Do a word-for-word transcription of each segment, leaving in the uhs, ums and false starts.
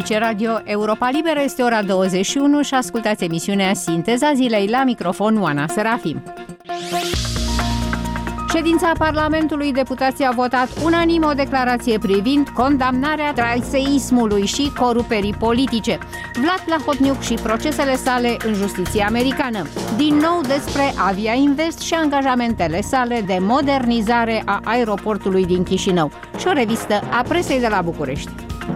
Aici Radio Europa Liberă, este ora douăzeci și unu și ascultați emisiunea Sinteza Zilei, la microfon Oana Serafim. Ședința Parlamentului, deputații au votat unanim o declarație privind condamnarea traseismului și coruperii politice. Vlad Plahotniuc și procesele sale în justiția americană. Din nou despre Avia Invest și angajamentele sale de modernizare a aeroportului din Chișinău. Și o revistă a presei de la București.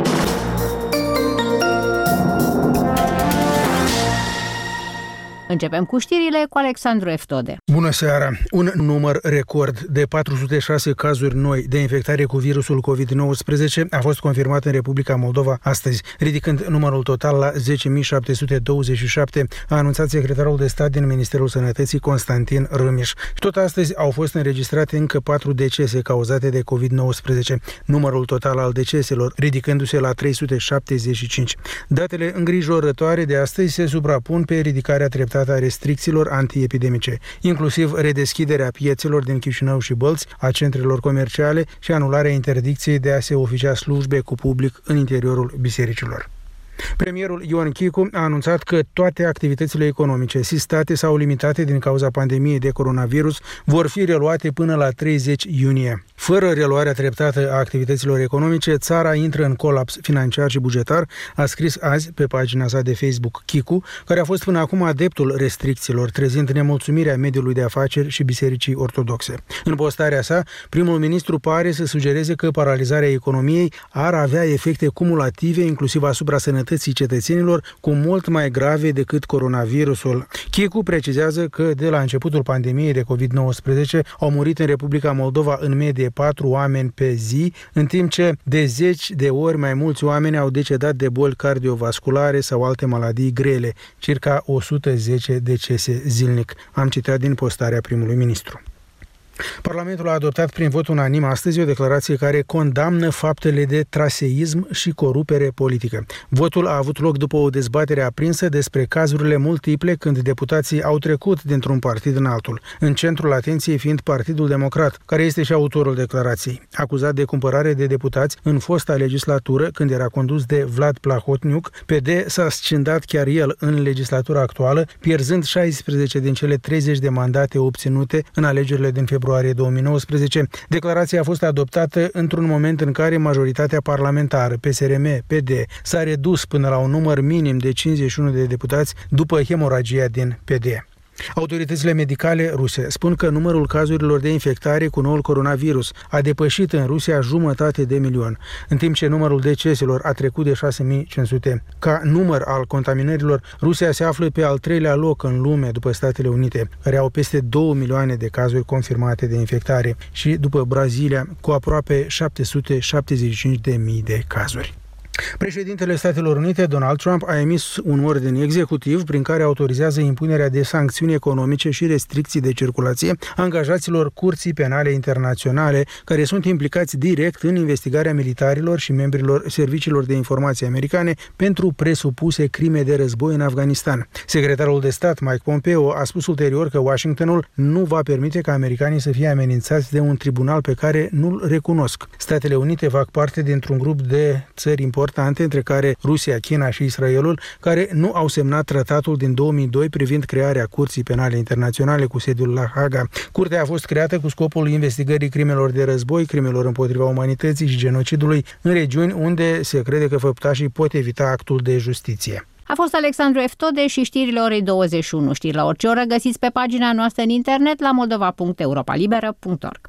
Începem cu știrile cu Alexandru Eftode. Bună seara! Un număr record de patru sute șase cazuri noi de infectare cu virusul covid nouăsprezece a fost confirmat în Republica Moldova astăzi, ridicând numărul total la zece mii șapte sute douăzeci și șapte, a anunțat secretarul de stat din Ministerul Sănătății, Constantin Râmiș. Tot astăzi au fost înregistrate încă patru decese cauzate de covid nouăsprezece, numărul total al deceselor ridicându-se la trei sute șaptezeci și cinci. Datele îngrijorătoare de astăzi se suprapun pe ridicarea treptată a restricțiilor antiepidemice, inclusiv redeschiderea piețelor din Chișinău și Bălți, a centrelor comerciale și anularea interdicției de a se oficia slujbe cu public în interiorul bisericilor. Premierul Ioan Chicu a anunțat că toate activitățile economice sistate sau limitate din cauza pandemiei de coronavirus vor fi reluate până la treizeci iunie. Fără reluarea treptată a activităților economice, țara intră în colaps financiar și bugetar, a scris azi pe pagina sa de Facebook Chicu, care a fost până acum adeptul restricțiilor, trezind nemulțumirea mediului de afaceri și bisericii ortodoxe. În postarea sa, primul ministru pare să sugereze că paralizarea economiei ar avea efecte cumulative, inclusiv asupra sănătății cetățenilor, cu mult mai grave decât coronavirusul. Chicu precizează că de la începutul pandemiei de covid nouăsprezece au murit în Republica Moldova în medie patru oameni pe zi, în timp ce de zeci de ori mai mulți oameni au decedat de boli cardiovasculare sau alte maladii grele, circa o sută zece decese zilnic. Am citat din postarea primului ministru. Parlamentul a adoptat prin vot unanim astăzi o declarație care condamnă faptele de traseism și corupere politică. Votul a avut loc după o dezbatere aprinsă despre cazurile multiple când deputații au trecut dintr-un partid în altul, în centrul atenției fiind Partidul Democrat, care este și autorul declarației. Acuzat de cumpărare de deputați în fosta legislatură, când era condus de Vlad Plahotniuc, P D s-a scindat chiar el în legislatura actuală, pierzând șaisprezece din cele treizeci de mandate obținute în alegerile din februarie două mii nouăsprezece. Declarația a fost adoptată într-un moment în care majoritatea parlamentară, P S R M P D, s-a redus până la un număr minim de cincizeci și unu de deputați după hemoragia din P D. Autoritățile medicale ruse spun că numărul cazurilor de infectare cu noul coronavirus a depășit în Rusia jumătate de milion, în timp ce numărul deceselor a trecut de șase mii cinci sute. Ca număr al contaminărilor, Rusia se află pe al treilea loc în lume după Statele Unite, care au peste două milioane de cazuri confirmate de infectare, și după Brazilia, cu aproape șapte sute șaptezeci și cinci de mii de cazuri. Președintele Statelor Unite, Donald Trump, a emis un ordin executiv prin care autorizează impunerea de sancțiuni economice și restricții de circulație angajaților Curții Penale Internaționale care sunt implicați direct în investigarea militarilor și membrilor serviciilor de informații americane pentru presupuse crime de război în Afganistan. Secretarul de stat, Mike Pompeo, a spus ulterior că Washingtonul nu va permite ca americanii să fie amenințați de un tribunal pe care nu-l recunosc. Statele Unite fac parte dintr-un grup de țări importante, între care Rusia, China și Israelul, care nu au semnat tratatul din două mii doi privind crearea Curții Penale Internaționale cu sediul la Haga. Curtea a fost creată cu scopul investigării crimelor de război, crimelor împotriva umanității și genocidului în regiuni unde se crede că făptașii pot evita actul de justiție. A fost Alexandru Eftode și știrile orei douăzeci și unu. Știri la orice oră găsiți pe pagina noastră în internet la moldova punct europa liberă punct org.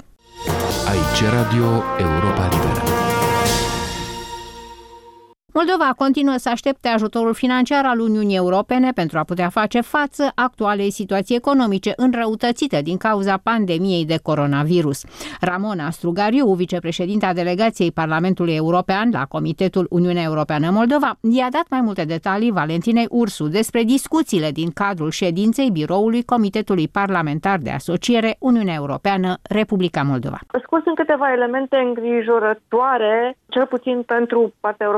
Aici Radio Europa Liberă. Moldova continuă să aștepte ajutorul financiar al Uniunii Europene pentru a putea face față actualei situații economice înrăutățite din cauza pandemiei de coronavirus. Ramona Strugariu, vicepreședinta delegației Parlamentului European la Comitetul Uniunea Europeană Moldova, i-a dat mai multe detalii Valentinei Ursu despre discuțiile din cadrul ședinței biroului Comitetului Parlamentar de Asociere Uniunea Europeană Republica Moldova. Scurs în câteva elemente îngrijorătoare, cel puțin pentru partea europeană a delegației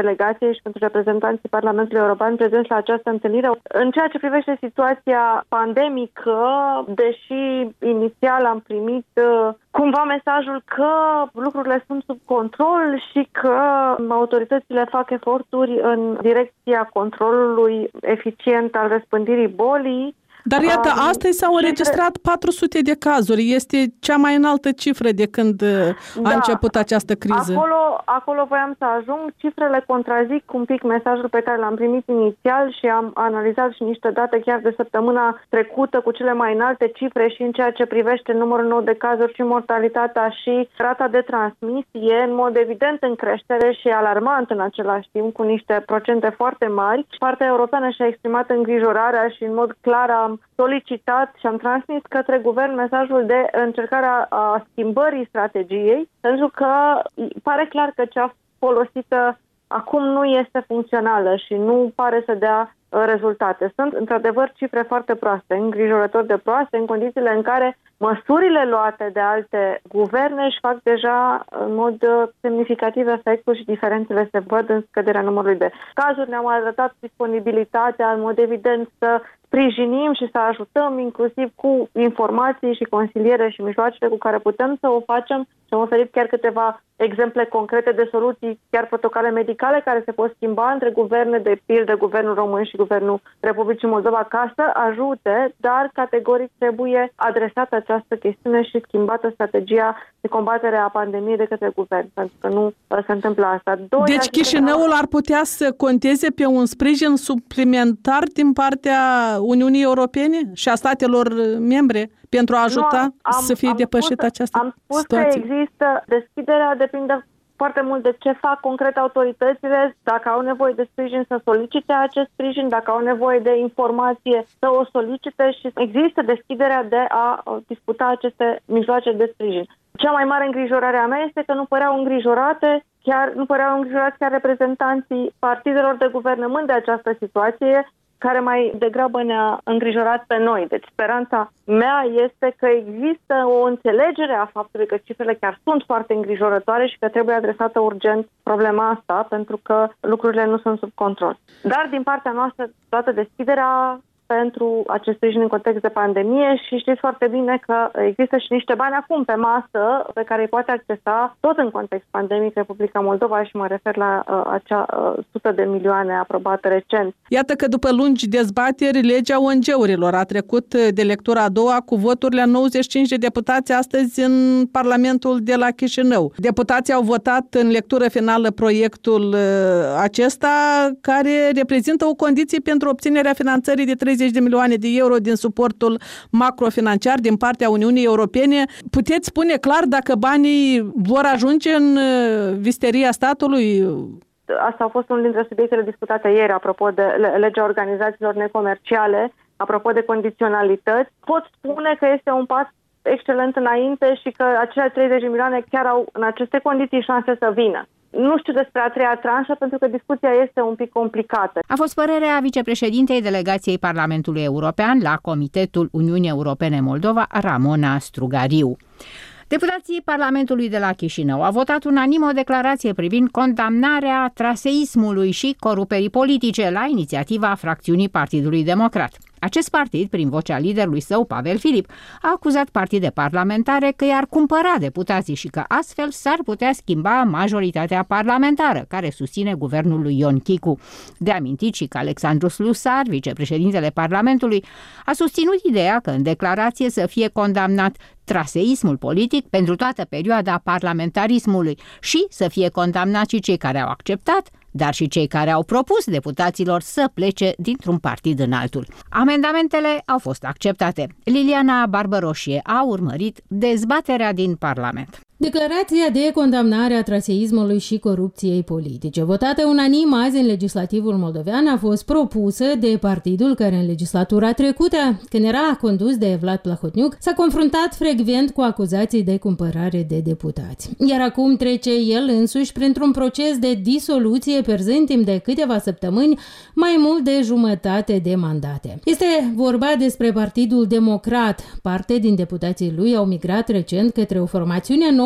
delegației și pentru reprezentanții Parlamentului European prezenți la această întâlnire. În ceea ce privește situația pandemică, deși inițial am primit cumva mesajul că lucrurile sunt sub control și că autoritățile fac eforturi în direcția controlului eficient al răspândirii bolii. Dar iată, astăzi s-au înregistrat patru sute de cazuri. Este cea mai înaltă cifră de când da, a început această criză. Acolo, acolo voiam să ajung. Cifrele contrazic un pic mesajul pe care l-am primit inițial și am analizat și niște date chiar de săptămâna trecută cu cele mai înalte cifre și în ceea ce privește numărul nou de cazuri și mortalitatea și rata de transmisie, în mod evident în creștere și alarmant în același timp, cu niște procente foarte mari. Partea europeană și-a exprimat îngrijorarea și în mod clar am solicitat și am transmis către guvern mesajul de încercarea a schimbării strategiei, pentru că pare clar că cea folosită acum nu este funcțională și nu pare să dea rezultate. Sunt într-adevăr cifre foarte proaste, îngrijorător de proaste, în condițiile în care măsurile luate de alte guverne își fac deja în mod semnificativ efectul și diferențele se văd în scăderea numărului de cazuri. Ne-am arătat disponibilitatea, în mod evident, să sprijinim și să ajutăm inclusiv cu informații și consiliere și mijloacele cu care putem să o facem și am oferit chiar câteva exemple concrete de soluții, chiar protocole medicale care se pot schimba între guverne, de pildă Guvernul Român și Guvernul Republicii Moldova, ca să ajute, dar categoric trebuie adresată această chestiune și schimbată strategia de combatere a pandemiei de către guvern, pentru că nu se întâmplă asta. Doi, deci Chișinăul ar putea să conteze pe un sprijin suplimentar din partea Uniunii Europene și a statelor membre pentru a ajuta nu, am, să fie am depășită spus, această am spus situație? Că există deschiderea, depinde foarte mult de ce fac concret autoritățile, dacă au nevoie de sprijin să solicite acest sprijin, dacă au nevoie de informație să o solicite și există deschiderea de a discuta aceste mijloace de sprijin. Cea mai mare îngrijorare a mea este că nu păreau îngrijorate, chiar nu păreau îngrijorați chiar reprezentanții partidelor de guvernământ de această situație, care mai degrabă ne-a îngrijorat pe noi. Deci speranța mea este că există o înțelegere a faptului că cifrele chiar sunt foarte îngrijorătoare și că trebuie adresată urgent problema asta, pentru că lucrurile nu sunt sub control. Dar din partea noastră toată deschiderea pentru acest sprijin în context de pandemie și știți foarte bine că există și niște bani acum pe masă pe care îi poate accesa tot în context pandemic Republica Moldova și mă refer la uh, acea uh, sută de milioane aprobată recent. Iată că după lungi dezbateri, legea O N G-urilor a trecut de lectura a doua cu voturile a nouăzeci și cinci de deputați astăzi în Parlamentul de la Chișinău. Deputații au votat în lectură finală proiectul uh, acesta, care reprezintă o condiție pentru obținerea finanțării de treizeci de milioane de euro din suportul macrofinanciar din partea Uniunii Europene. Puteți spune clar dacă banii vor ajunge în visteria statului? Asta a fost unul dintre subiectele discutate ieri, apropo de legea organizațiilor necomerciale, apropo de condiționalități. Pot spune că este un pas excelent înainte și că acele treizeci de milioane chiar au în aceste condiții șanse să vină. Nu știu despre a treia tranșă, pentru că discuția este un pic complicată. A fost părerea vicepreședintei delegației Parlamentului European la Comitetul Uniunii Europene Moldova, Ramona Strugariu. Deputații Parlamentului de la Chișinău au votat unanim o declarație privind condamnarea traseismului și coruperii politice la inițiativa fracțiunii Partidului Democrat. Acest partid, prin vocea liderului său, Pavel Filip, a acuzat partide parlamentare că i-ar cumpăra deputații și că astfel s-ar putea schimba majoritatea parlamentară, care susține guvernul lui Ion Chicu. De amintit și că Alexandru Slusar, vicepreședintele Parlamentului, a susținut ideea că în declarație să fie condamnat traseismul politic pentru toată perioada parlamentarismului și să fie condamnați și cei care au acceptat, dar și cei care au propus deputaților să plece dintr-un partid în altul. Amendamentele au fost acceptate. Liliana Barbăroșie a urmărit dezbaterea din Parlament. Declarația de condamnare a traseismului și corupției politice, votată unanim azi în legislativul moldovean, a fost propusă de partidul care în legislatura trecută, când era condus de Vlad Plahotniuc, s-a confruntat frecvent cu acuzații de cumpărare de deputați. Iar acum trece el însuși printr-un proces de disoluție, pierzând timp de câteva săptămâni mai mult de jumătate de mandate. Este vorba despre Partidul Democrat. Parte din deputații lui au migrat recent către o formațiune nouă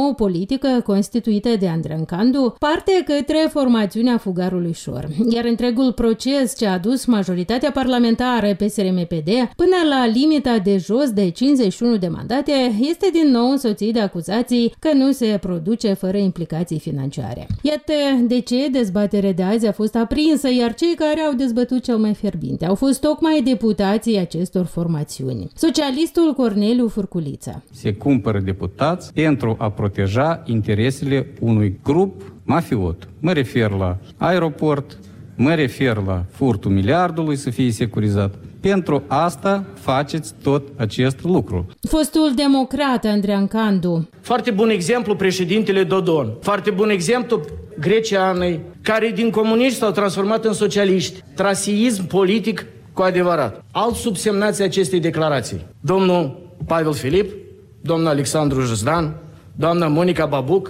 nouă politică constituită de Andrean Candu, parte către formațiunea Fugarului Șor, iar întregul proces ce a dus majoritatea parlamentară P S R M P D până la limita de jos de cincizeci și unu de mandate este din nou însoțit de acuzații că nu se produce fără implicații financiare. Iată de ce dezbaterea de azi a fost aprinsă, iar cei care au dezbătut cel mai fierbinte au fost tocmai deputații acestor formațiuni. Socialistul Corneliu Furculiță. Se cumpără deputați pentru a proteja interesele unui grup mafiot. Mă refer la aeroport, mă refer la furtul miliardului să fie securizat. Pentru asta faceți tot acest lucru. Fostul democrat Andrean Candu. Foarte bun exemplu președintele Dodon. Foarte bun exemplu greceanei, care din comuniști s-au transformat în socialiști. Traseism politic cu adevărat. Alt subsemnați acestei declarații. Domnul Pavel Filip, domnul Alexandru Jizdan, doamna Monica Babuc,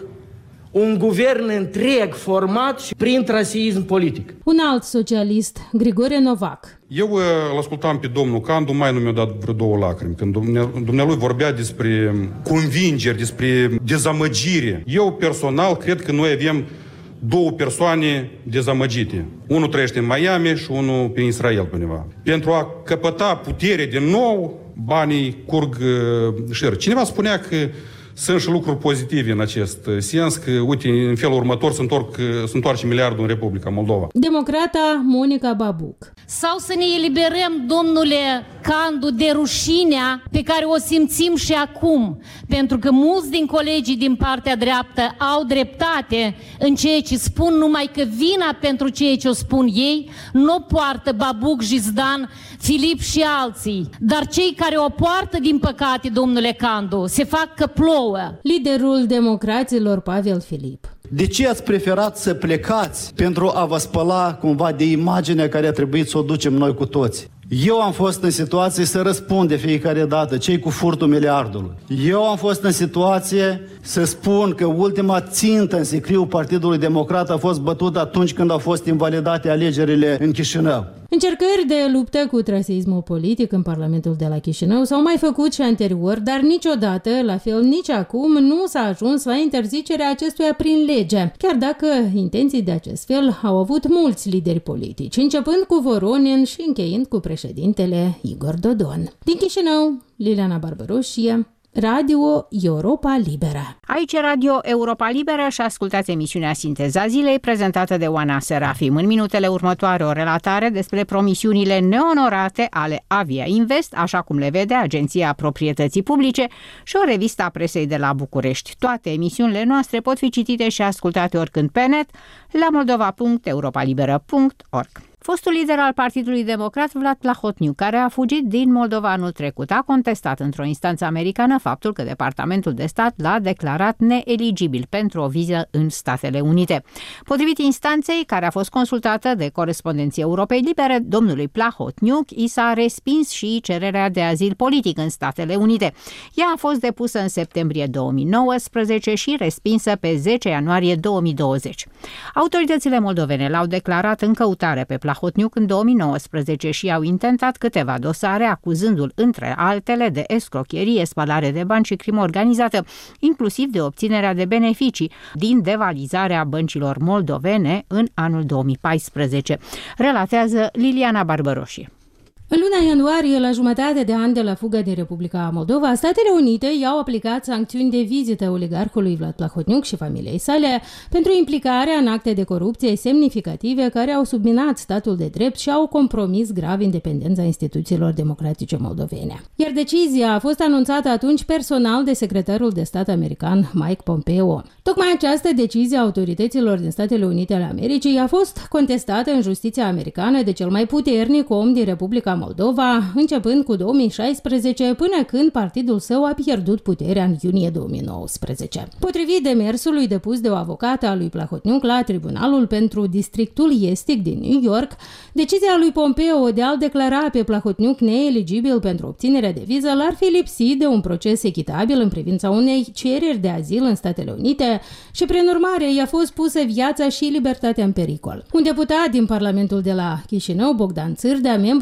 un guvern întreg format și prin traseism politic. Un alt socialist, Grigore Novac. Eu îl ascultam pe domnul Candu, mai nu mi-a dat vreo două lacrimi, când dumnealui vorbea despre convingeri, despre dezamăgire. Eu personal cred că noi avem două persoane dezamăgite. Unul trăiește în Miami și unul pe Israel pe undeva. Pentru a căpăta putere din nou, banii curg șer. Cineva spunea că sunt și lucruri pozitive în acest sens, că, uite, în felul următor se, întorc, se întoarce miliardul în Republica Moldova. Democrata Monica Babuc. Sau să ne eliberăm, domnule Candu, de rușinea pe care o simțim și acum, pentru că mulți din colegii din partea dreaptă au dreptate în ceea ce spun, numai că vina pentru ceea ce o spun ei nu poartă Babuc, Jizdan, Filip și alții, dar cei care o poartă, din păcate, domnule Candu, se fac că plouă. Liderul democraților Pavel Filip. De ce ați preferat să plecați pentru a vă spăla cumva de imaginea care a trebuit să o ducem noi cu toți? Eu am fost în situație să răspund de fiecare dată, cei cu furtul miliardului. Eu am fost în situație să spun că ultima țintă în sicriul Partidului Democrat a fost bătută atunci când au fost invalidate alegerile în Chișinău. Încercări de luptă cu traseismul politic în Parlamentul de la Chișinău s-au mai făcut și anterior, dar niciodată, la fel nici acum, nu s-a ajuns la interzicerea acestuia prin lege, chiar dacă intenții de acest fel au avut mulți lideri politici, începând cu Voronin și încheind cu președintele Igor Dodon. Din Chișinău, Liliana Barbaroșie, Radio Europa Liberă. Aici Radio Europa Liberă și ascultați emisiunea Sinteza Zilei, prezentată de Oana Serafim. În minutele următoare o relatare despre promisiunile neonorate ale Avia Invest, așa cum le vede Agenția Proprietății Publice, și o revistă a presei de la București. Toate emisiunile noastre pot fi citite și ascultate oricând pe net la moldova punct europa liberă punct org. Fostul lider al Partidului Democrat, Vlad Plahotniuc, care a fugit din Moldova anul trecut, a contestat într-o instanță americană faptul că Departamentul de Stat l-a declarat neeligibil pentru o viză în Statele Unite. Potrivit instanței, care a fost consultată de Corespondenții Europei Libere, domnului Plahotniuc i s-a respins și cererea de azil politic în Statele Unite. Ea a fost depusă în septembrie două mii nouăsprezece și respinsă pe zece ianuarie două mii douăzeci. Autoritățile moldovene l-au declarat în căutare pe Plahotniuc Hotniuc în două mii nouăsprezece și au intentat câteva dosare acuzându-l între altele de escrocherie, spălare de bani și crimă organizată, inclusiv de obținerea de beneficii din devalizarea băncilor moldovene în anul două mii paisprezece, relatează Liliana Barbaroșie. În luna ianuarie, la jumătate de an de la fuga din Republica Moldova, Statele Unite i-au aplicat sancțiuni de vizită oligarhului Vlad Plahotniuc și familiei sale pentru implicarea în acte de corupție semnificative care au subminat statul de drept și au compromis grav independența instituțiilor democratice moldovene. Iar decizia a fost anunțată atunci personal de secretarul de stat american Mike Pompeo. Tocmai această decizie a autorităților din Statele Unite ale Americii a fost contestată în justiția americană de cel mai puternic om din Republica Moldova, începând cu două mii șaisprezece, până când partidul său a pierdut puterea în iunie două mii nouăsprezece. Potrivit demersului depus de o avocată a lui Plahotniuc la Tribunalul pentru Districtul Estic din New York, decizia lui Pompeo de a-l declara pe Plahotniuc neeligibil pentru obținerea de viză l-ar fi lipsit de un proces echitabil în privința unei cereri de azil în Statele Unite și, prin urmare, i-a fost pusă viața și libertatea în pericol. Un deputat din Parlamentul de la Chișinău, Bogdan Țârdea, membru al Partidului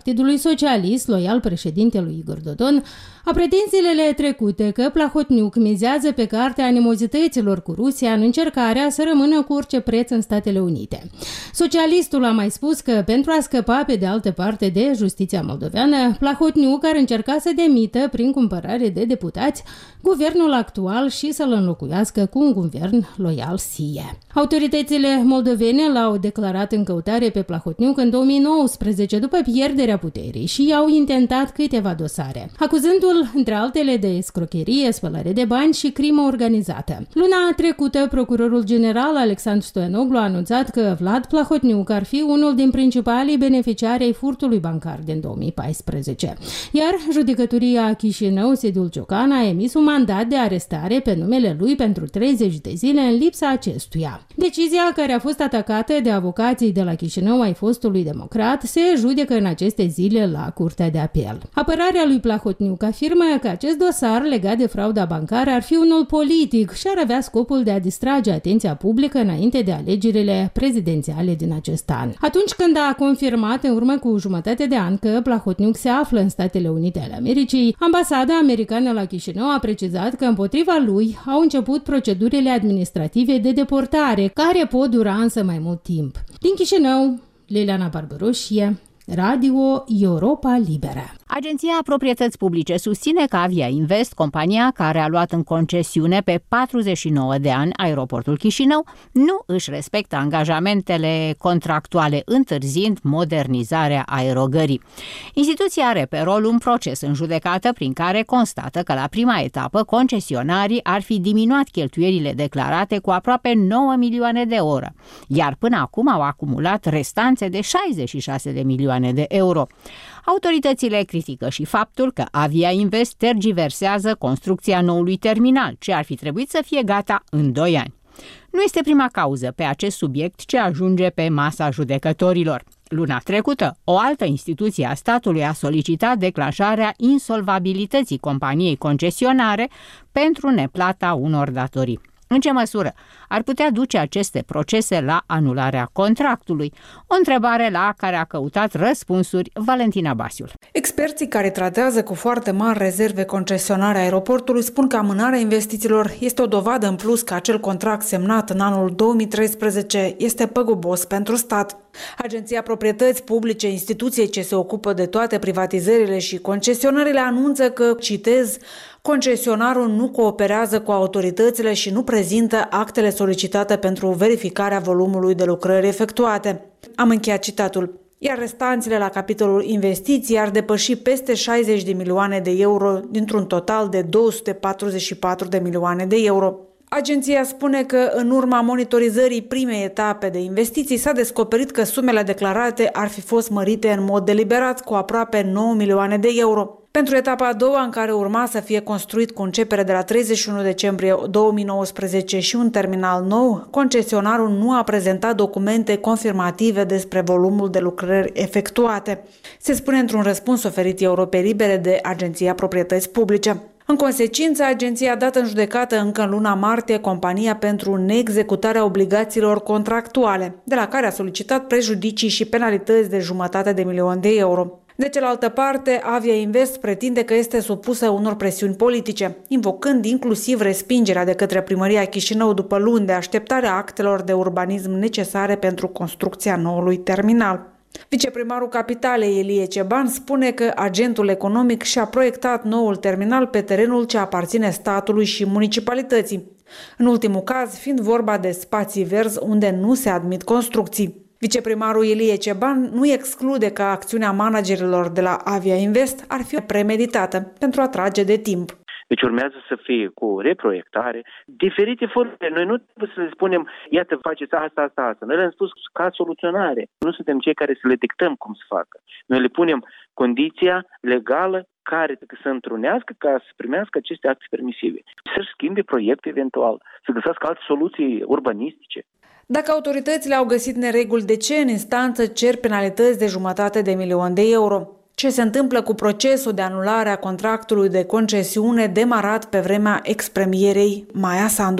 Partidului Socialist, loial președintelui Igor Dodon, a pretins zilele trecute că Plahotniuc mizează pe cartea animozităților cu Rusia în încercarea să rămână cu orice preț în Statele Unite. Socialistul a mai spus că pentru a scăpa pe de altă parte de justiția moldoveană, Plahotniuc ar încerca să demită prin cumpărare de deputați guvernul actual și să-l înlocuiască cu un guvern loial S I E. Autoritățile moldovene l-au declarat în căutare pe Plahotniuc în două mii nouăsprezece după pierderea puterii și i-au intentat câteva dosare, acuzându-l între altele de escrocherie, spălare de bani și crimă organizată. Luna trecută, procurorul general Alexandru Stoianoglu a anunțat că Vlad Plahotniuc ar fi unul din principalii beneficiari ai furtului bancar din două mii paisprezece, iar judecătoria Chișinău, sediul Ciocan, a emis un mandat de arestare pe numele lui pentru treizeci de zile în lipsa acestuia. Decizia, care a fost atacată de avocații de la Chișinău ai fostului democrat, se judecă în aceste zile la Curtea de Apel. Apărarea lui Plahotniuc afirmă că acest dosar legat de frauda bancară ar fi unul politic și ar avea scopul de a distrage atenția publică înainte de alegerile prezidențiale din acest an. Atunci când a confirmat în urmă cu jumătate de an că Plahotniuc se află în Statele Unite ale Americii, ambasada americană la Chișinău a precizat că împotriva lui au început procedurile administrative de deportare, care pot dura însă mai mult timp. Din Chișinău, Liliana Barbaroșie, Radio Europa Liberă. Agenția Proprietăți Publice susține că Avia Invest, compania care a luat în concesiune pe patruzeci și nouă de ani aeroportul Chișinău, nu își respectă angajamentele contractuale, întârziind modernizarea aerogării. Instituția are pe rol un proces în judecată prin care constată că la prima etapă concesionarii ar fi diminuat cheltuielile declarate cu aproape nouă milioane de euro, iar până acum au acumulat restanțe de șaizeci și șase de milioane de euro. Autoritățile critică și faptul că Avia Invest tergiversează construcția noului terminal, ce ar fi trebuit să fie gata în doi ani. Nu este prima cauză pe acest subiect ce ajunge pe masa judecătorilor. Luna trecută, o altă instituție a statului a solicitat declanșarea insolvabilității companiei concesionare pentru neplata unor datorii. În ce măsură ar putea duce aceste procese la anularea contractului? O întrebare la care a căutat răspunsuri Valentina Basiul. Experții care tratează cu foarte mari rezerve concesionarea aeroportului spun că amânarea investițiilor este o dovadă în plus că acel contract semnat în anul două mii treisprezece este păgubos pentru stat. Agenția Proprietăți Publice, instituție ce se ocupă de toate privatizările și concesionările, anunță că, citez, concesionarul nu cooperează cu autoritățile și nu prezintă actele solicitate pentru verificarea volumului de lucrări efectuate. Am încheiat citatul. Iar restanțele la capitolul investiții ar depăși peste șaizeci de milioane de euro dintr-un total de două sute patruzeci și patru de milioane de euro. Agenția spune că în urma monitorizării primei etape de investiții s-a descoperit că sumele declarate ar fi fost mărite în mod deliberat cu aproape nouă milioane de euro. Pentru etapa a doua, în care urma să fie construit cu începere de la treizeci și unu decembrie două mii nouăsprezece și un terminal nou, concesionarul nu a prezentat documente confirmative despre volumul de lucrări efectuate, se spune într-un răspuns oferit Europei Libere de Agenția Proprietăți Publice. În consecință, agenția a dat în judecată încă în luna martie compania pentru neexecutarea obligațiilor contractuale, de la care a solicitat prejudicii și penalități de jumătate de milion de euro. De cealaltă parte, Avia Invest pretinde că este supusă unor presiuni politice, invocând inclusiv respingerea de către primăria Chișinău după luni de așteptare a actelor de urbanism necesare pentru construcția noului terminal. Viceprimarul Capitalei, Elie Ceban, spune că agentul economic și-a proiectat noul terminal pe terenul ce aparține statului și municipalității, în ultimul caz fiind vorba de spații verzi unde nu se admit construcții. Viceprimarul Elie Ceban nu exclude că acțiunea managerilor de la Avia Invest ar fi premeditată pentru a trage de timp. Deci urmează să fie cu reproiectare, diferite forme. Noi nu trebuie să le spunem, iată, faceți asta, asta, asta. Noi le-am spus ca soluționare. Nu suntem cei care să le dictăm cum să facă. Noi le punem condiția legală care să întrunească ca să primească aceste acte permisive. Să-și schimbe proiectul eventual, să găsească alte soluții urbanistice. Dacă autoritățile au găsit nereguli, de ce în instanță cer penalități de jumătate de milion de euro? Ce se întâmplă cu procesul de anulare a contractului de concesiune demarat pe vremea ex-premierei Maia Sandu?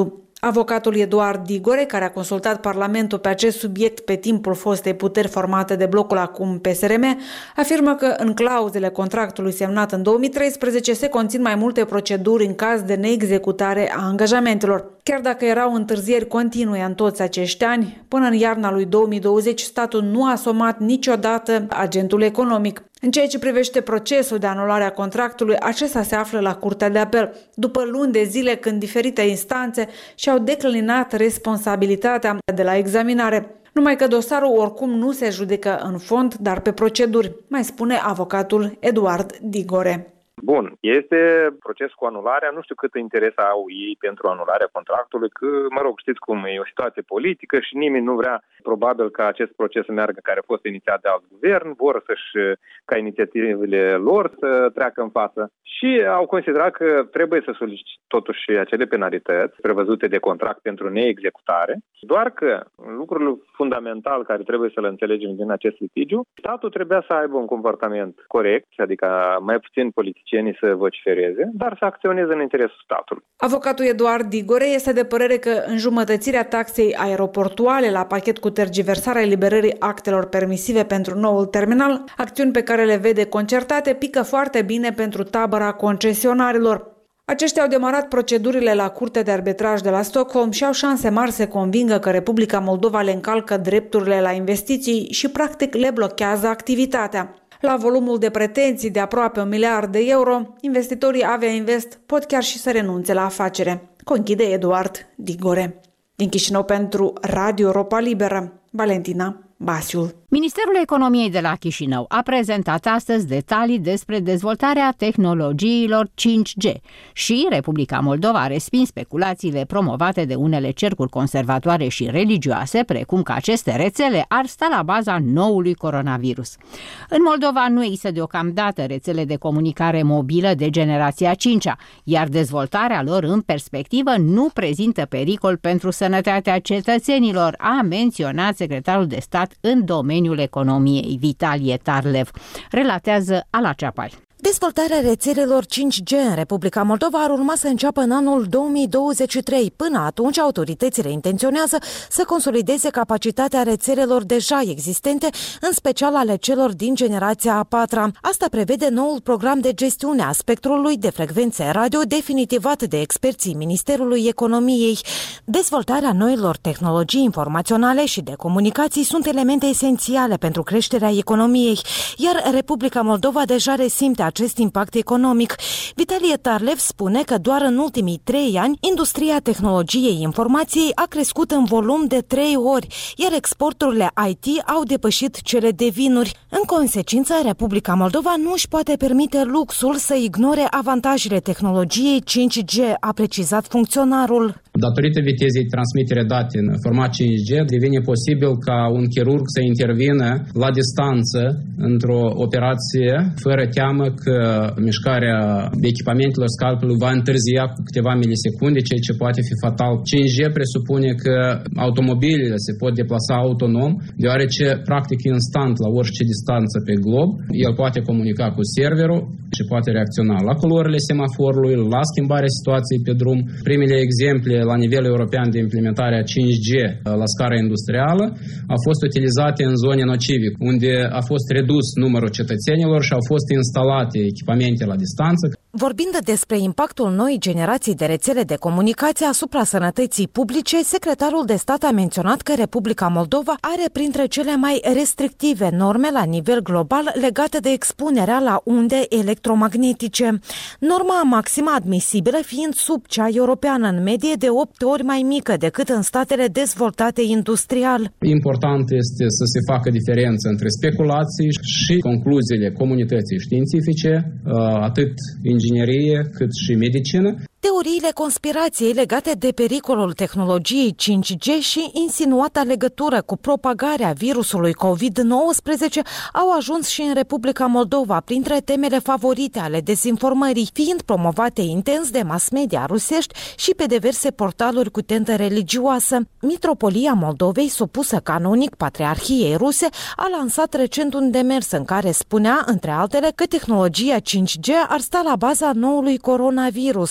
Avocatul Eduard Digore, care a consultat Parlamentul pe acest subiect pe timpul fostei puteri formate de blocul acum P S R M, afirmă că în clauzele contractului semnat în două mii treisprezece se conțin mai multe proceduri în caz de neexecutare a angajamentelor. Chiar dacă erau întârzieri continue în toți acești ani, până în iarna lui două mii douăzeci statul nu a asomat niciodată agentul economic. În ceea ce privește procesul de anulare a contractului, acesta se află la Curtea de Apel, după luni de zile când diferite instanțe și-au declinat responsabilitatea de la examinare. Numai că dosarul oricum nu se judecă în fond, dar pe proceduri, mai spune avocatul Eduard Digore. Bun, este proces cu anularea, nu știu cât interes au ei pentru anularea contractului, că, mă rog, știți cum e o situație politică și nimeni nu vrea, probabil, ca acest proces să meargă care a fost inițiat de alt guvern, vor să-și, ca inițiativele lor să treacă în față și au considerat că trebuie să solicite totuși acele penalități prevăzute de contract pentru neexecutare, doar că lucrul fundamental care trebuie să-l înțelegem din acest litigiu, statul trebuia să aibă un comportament corect, adică mai puțin politicienii să vocifereze, dar să acționeze în interesul statului. Avocatul Eduard Digore este de părere că înjumătățirea taxei aeroportuale la pachet cu tergiversarea eliberării actelor permisive pentru noul terminal, acțiuni pe care le vede concertate, pică foarte bine pentru tabăra concesionarilor. Aceștia au demarat procedurile la Curtea de Arbitraj de la Stockholm și au șanse mari să convingă că Republica Moldova le încalcă drepturile la investiții și practic le blochează activitatea. La volumul de pretenții de aproape un miliard de euro, investitorii Avia Invest pot chiar și să renunțe la afacere, conchide Eduard Digore. Din Chișinău pentru Radio Europa Liberă, Valentina Basiul. Ministerul Economiei de la Chișinău a prezentat astăzi detalii despre dezvoltarea tehnologiilor cinci G și Republica Moldova a respins speculațiile promovate de unele cercuri conservatoare și religioase, precum că aceste rețele ar sta la baza noului coronavirus. În Moldova nu există deocamdată rețele de comunicare mobilă de generația cincea, iar dezvoltarea lor în perspectivă nu prezintă pericol pentru sănătatea cetățenilor, a menționat secretarul de stat în domeniul economiei, Vitalie Tarlev, relatează Ala Ceapai. Dezvoltarea rețelelor cinci G în Republica Moldova ar urma să înceapă în anul două mii douăzeci și trei. Până atunci, autoritățile intenționează să consolideze capacitatea rețelelor deja existente, în special ale celor din generația a patra. Asta prevede noul program de gestiune a spectrului de frecvențe radio definitivat de experții Ministerului Economiei. Dezvoltarea noilor tehnologii informaționale și de comunicații sunt elemente esențiale pentru creșterea economiei, iar Republica Moldova deja resimte acest impact economic. Vitalie Tarlev spune că doar în ultimii trei ani, industria tehnologiei informației a crescut în volum de trei ori, iar exporturile I T au depășit cele de vinuri. În consecință, Republica Moldova nu își poate permite luxul să ignore avantajele tehnologiei cinci G, a precizat funcționarul. Datorită vitezei transmiterea date în format cinci G, devine posibil ca un chirurg să intervină la distanță într-o operație, fără teamă că mișcarea echipamentelor scalpelului va întârzia cu câteva milisecunde, ceea ce poate fi fatal. cinci G presupune că automobilele se pot deplasa autonom, deoarece practic instant la orice distanță pe glob, el poate comunica cu serverul și poate reacționa la culorile semaforului, la schimbarea situației pe drum. Primele exemple la nivel european de implementare a cinci G la scară industrială au fost utilizate în zone nocive, unde a fost redus numărul cetățenilor și au fost instalate echipamente la distanță. Vorbind despre impactul noii generații de rețele de comunicație asupra sănătății publice, secretarul de stat a menționat că Republica Moldova are printre cele mai restrictive norme la nivel global legate de expunerea la unde electromagnetice. Norma maximă admisibilă fiind sub cea europeană, în medie de opt ori mai mică decât în statele dezvoltate industrial. Important este să se facă diferență între speculații și concluziile comunității științifice, atât inginerie cât și medicină. Teoriile conspirației legate de pericolul tehnologiei cinci G și insinuata legătură cu propagarea virusului covid nouăsprezece au ajuns și în Republica Moldova printre temele favorite ale dezinformării, fiind promovate intens de mass media rusești și pe diverse portaluri cu tentă religioasă. Mitropolia Moldovei, supusă canonic Patriarhiei Ruse, a lansat recent un demers în care spunea, între altele, că tehnologia cinci G ar sta la baza noului coronavirus creat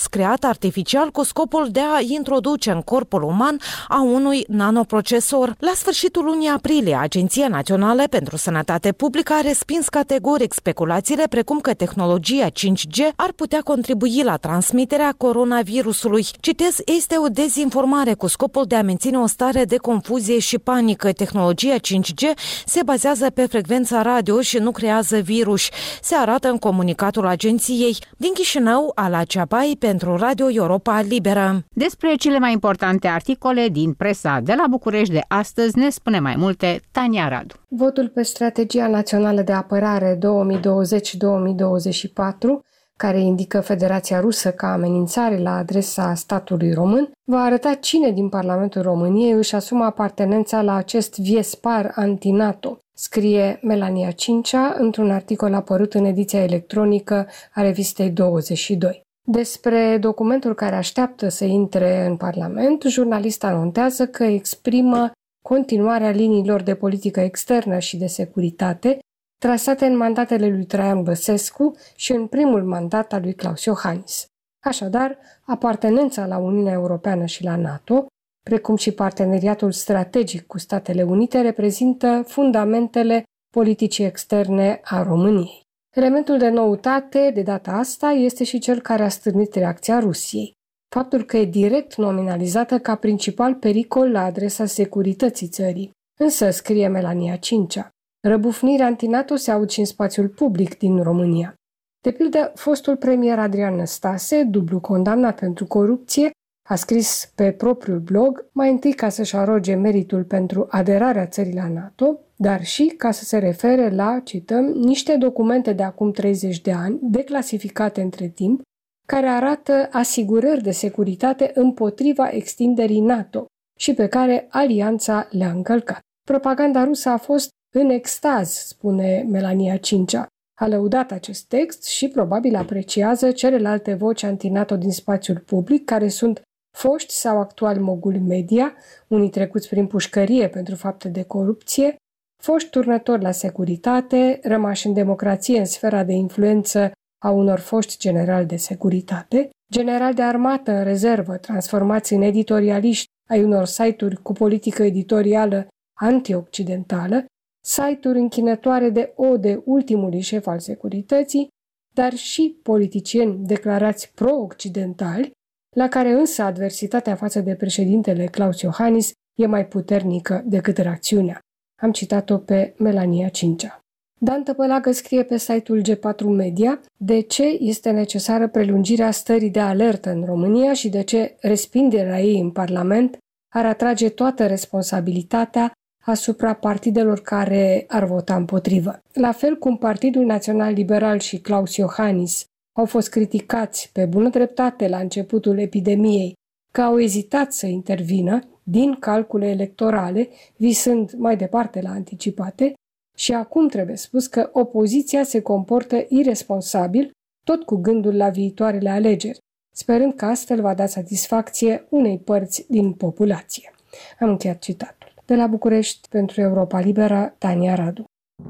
învățat artificial cu scopul de a introduce în corpul uman a unui nanoprocesor. La sfârșitul lunii aprilie, Agenția Națională pentru Sănătate Publică a respins categoric speculațiile precum că tehnologia cinci G ar putea contribui la transmiterea coronavirusului. Citez, este o dezinformare cu scopul de a menține o stare de confuzie și panică. Tehnologia cinci G se bazează pe frecvența radio și nu creează virus, se arată în comunicatul agenției. Din Chișinău, Ala Ceapai pentru Radio Europa Liberă. Despre cele mai importante articole din presa de la București de astăzi ne spune mai multe Tania Radu. Votul pe Strategia Națională de Apărare două mii douăzeci două mii douăzeci și patru, care indică Federația Rusă ca amenințare la adresa statului român, va arăta cine din Parlamentul României își asumă apartenența la acest viespar anti-NATO, scrie Melania Cincea într-un articol apărut în ediția electronică a revistei douăzeci și doi. Despre documentul care așteaptă să intre în Parlament, jurnalista anuntează că exprimă continuarea liniilor de politică externă și de securitate trasate în mandatele lui Traian Băsescu și în primul mandat al lui Klaus Iohannis. Așadar, apartenența la Uniunea Europeană și la NATO, precum și parteneriatul strategic cu Statele Unite, reprezintă fundamentele politicii externe a României. Elementul de noutate de data asta este și cel care a stârnit reacția Rusiei. Faptul că e direct nominalizată ca principal pericol la adresa securității țării. Însă, scrie Melania Cincea, răbufnirea anti-NATO se aud și în spațiul public din România. De pildă, fostul premier Adrian Năstase, dublu condamnat pentru corupție, a scris pe propriul blog, mai întâi ca să-și aroge meritul pentru aderarea țării la NATO, dar și ca să se refere la, cităm, niște documente de acum treizeci de ani, declasificate între timp, care arată asigurări de securitate împotriva extinderii NATO și pe care alianța le-a încălcat. Propaganda rusă a fost în extaz, spune Melania Cincea. A lăudat acest text și probabil apreciază celelalte voci anti-NATO din spațiul public, care sunt foști sau actuali moguli media, unii trecuți prin pușcărie pentru fapte de corupție, foști turnători la securitate, rămași în democrație în sfera de influență a unor foști generali de securitate, generali de armată în rezervă transformați în editorialiști ai unor site-uri cu politică editorială anti-occidentală, site-uri închinătoare de ode ultimului șef al securității, dar și politicieni declarați pro-occidentali, la care însă adversitatea față de președintele Klaus Iohannis e mai puternică decât reacțiunea. Am citat-o pe Melania Cincea. Dan Tăpălagă scrie pe site-ul G patru Media de ce este necesară prelungirea stării de alertă în România și de ce respingerea ei în Parlament ar atrage toată responsabilitatea asupra partidelor care ar vota împotrivă. La fel cum Partidul Național Liberal și Klaus Iohannis au fost criticați pe bună dreptate la începutul epidemiei că au ezitat să intervină din calcule electorale, visând mai departe la anticipate, și acum trebuie spus că opoziția se comportă iresponsabil, tot cu gândul la viitoarele alegeri, sperând că astfel va da satisfacție unei părți din populație. Am încheiat citatul. De la București, pentru Europa Liberă, Tania Radu.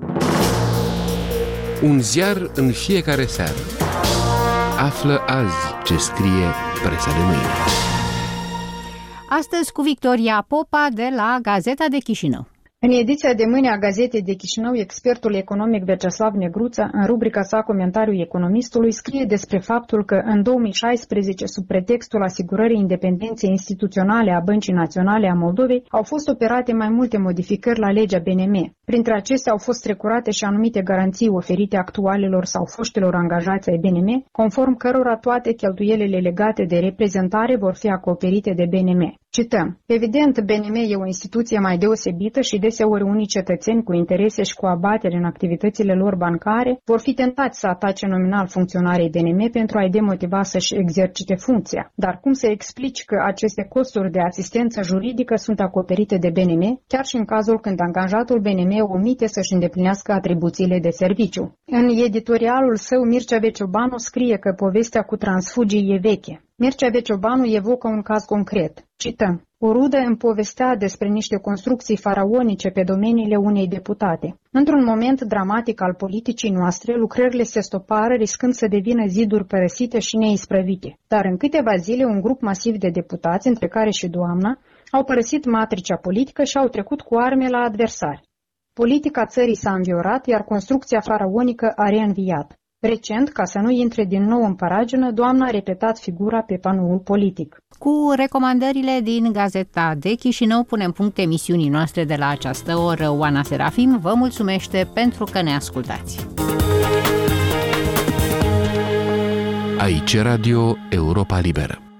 Un ziar în fiecare seară. Află azi ce scrie presa de mâine. Astăzi cu Victoria Popa de la Gazeta de Chișinău. În ediția de mâine a Gazetei de Chișinău, expertul economic Vyacheslav Negruța, în rubrica sa Comentariul economistului, scrie despre faptul că în două mii șaisprezece, sub pretextul asigurării independenței instituționale a Băncii Naționale a Moldovei, au fost operate mai multe modificări la legea B N M. Printre acestea au fost trecurate și anumite garanții oferite actualelor sau foștilor angajați ai B N M, conform cărora toate cheltuielile legate de reprezentare vor fi acoperite de B N M. Cităm: evident, B N M e o instituție mai deosebită și deseori unii cetățeni cu interese și cu abateri în activitățile lor bancare vor fi tentați să atace nominal funcționarii B N M pentru a-i demotiva să-și exercite funcția. Dar cum să explici că aceste costuri de asistență juridică sunt acoperite de B N M, chiar și în cazul când angajatul B N M omite să-și îndeplinească atribuțiile de serviciu? În editorialul său, Mircea Veciobanu scrie că povestea cu transfugii e veche. Mircea Veciobanu evocă un caz concret. Cităm: o rudă îmi povestea despre niște construcții faraonice pe domeniile unei deputate. Într-un moment dramatic al politicii noastre, lucrările se stopară, riscând să devină ziduri părăsite și neisprăvite. Dar în câteva zile, un grup masiv de deputați, între care și doamna, au părăsit matricea politică și au trecut cu arme la adversari. Politica țării s-a înviorat, iar construcția faraonică a reînviat. Recent, ca să nu intre din nou în paragină, doamna a repetat figura pe panoul politic. Cu recomandările din Gazeta de Chișinău punem punct emisiunii noastre de la această oră. Oana Serafim vă mulțumește pentru că ne ascultați. Aici Radio Europa Liberă.